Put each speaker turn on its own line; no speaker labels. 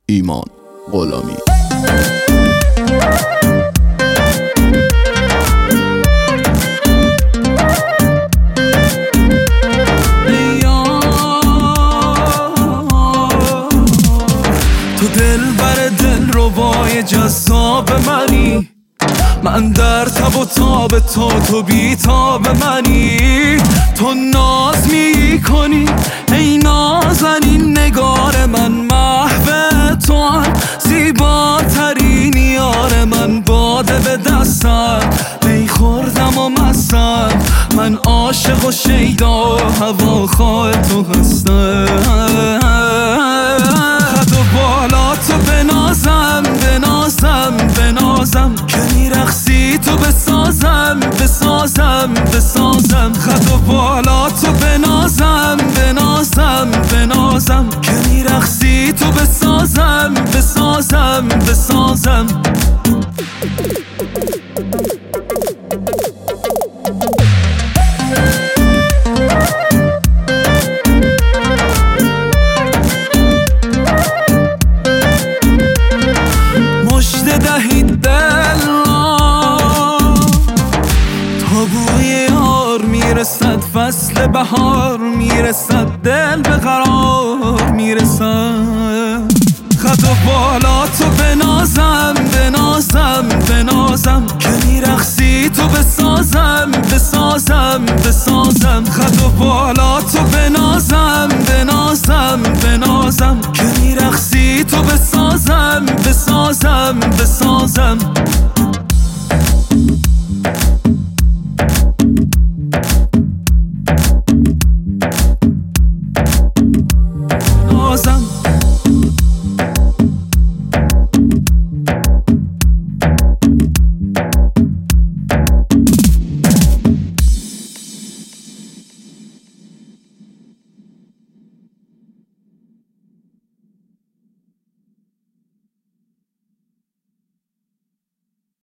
ایمان غلامی.
تو دل بر دل ربای جذاب منی، من در تب و تاب تو بی تاب منی. تو ناز می کنی ای نازنین نگار من، محو تو هم زیباترین یار من. باده به دستم می خوردم و مستم، من عاشق و شیدا و هواخواه تو هستم. خد و بالا تو بنازم بنازم بنازم، که میرقصی تو بسازم بسازم بسازم. خد و بالا تو بنازم بنازم بنازم، که میرقصی تو بسازم بسازم بسازم. مژده دهید دل را تا بوی یار میرسد، فصل بهار میرسد، دل به قرار میرسد. خد و بالا تو بنازم بنازم بنازم، که میرقصی تو بسازم بسازم بسازم. خد و بالا تو بنازم بنازم بنازم، که میرقصی تو بسازم بسازم بسازم.